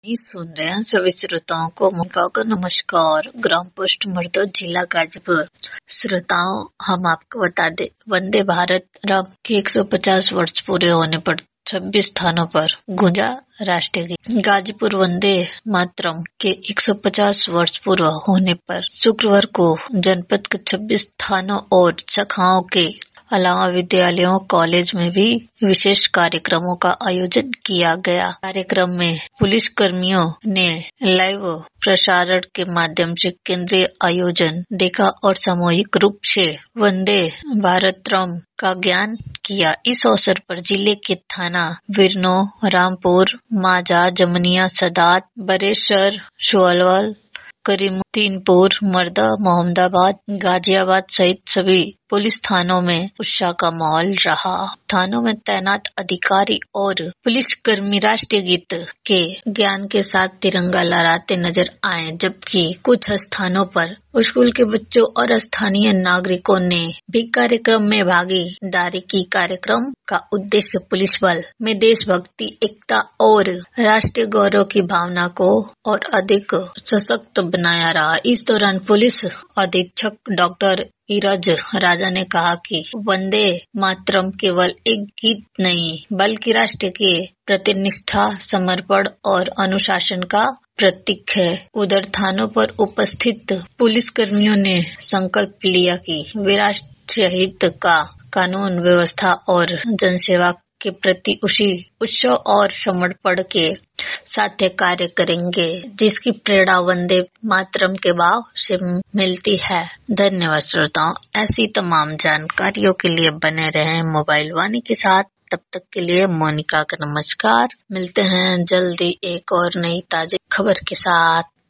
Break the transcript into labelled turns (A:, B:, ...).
A: सुन रहे हैं सभी श्रोताओं को मोनिका का नमस्कार। ग्राम पोस्ट मर्दो, जिला गाजीपुर। श्रोताओं, हम आपको बता दें, वंदे भारत रब के 150 वर्ष पूरे होने पर 26 स्थानों पर गूंजा राष्ट्रीय गीत। गाजीपुर वंदे मातरम के 150 वर्ष पूर्व होने पर शुक्रवार को जनपद के 26 थानों और शाखाओं के अलावा विद्यालयों, कॉलेज में भी विशेष कार्यक्रमों का आयोजन किया गया। कार्यक्रम में पुलिस कर्मियों ने लाइव प्रसारण के माध्यम से केंद्रीय आयोजन देखा और सामूहिक रूप से वंदे भारतरम का ज्ञान किया। इस अवसर पर जिले के थाना बिरनो, रामपुर, माजा, जमनिया, सदात, बरेसर, सोलवल, करीमुद्दीनपुर, मर्दा, मोहम्मदाबाद, गाजियाबाद सहित सभी पुलिस थानों में उत्साह का माहौल रहा। थानों में तैनात अधिकारी और पुलिस कर्मी राष्ट्रीय गीत के ज्ञान के साथ तिरंगा लहराते नजर आए, जबकि कुछ स्थानों पर स्कूल के बच्चों और स्थानीय नागरिकों ने भी कार्यक्रम में भागीदारी की। कार्यक्रम का उद्देश्य पुलिस बल में देशभक्ति, एकता और राष्ट्रीय गौरव की भावना को और अधिक सशक्त बनाया रहा। इस दौरान पुलिस अधीक्षक डॉक्टर इरज राजा ने कहा कि वंदे मातरम केवल एक गीत नहीं, बल्कि राष्ट्र के प्रति निष्ठा, समर्पण और अनुशासन का प्रतीक है। उधर थानों पर उपस्थित पुलिस कर्मियों ने संकल्प लिया कि वे राष्ट्रीय हित का, कानून व्यवस्था और जनसेवा के प्रति उसी उत्सव और समर्पण के साथ कार्य करेंगे, जिसकी प्रेरणा वंदे मातरम के भाव से मिलती है। धन्यवाद श्रोताओं। ऐसी तमाम जानकारियों के लिए बने रहें मोबाइल वाणी के साथ। तब तक के लिए मोनिका का नमस्कार। मिलते हैं जल्दी एक और नई ताज़ी खबर के साथ।